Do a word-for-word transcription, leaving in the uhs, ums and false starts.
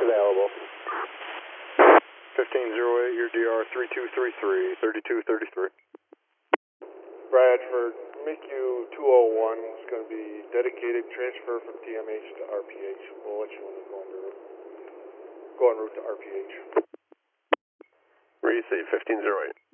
available. fifteen oh eight, your D R three two three three, thirty-two thirty-three. Bradford, M I C U two oh one is going to be dedicated transfer from T M H to R P H. We'll let you know when we go on route. Go en route to R P H. Receive fifteen oh eight.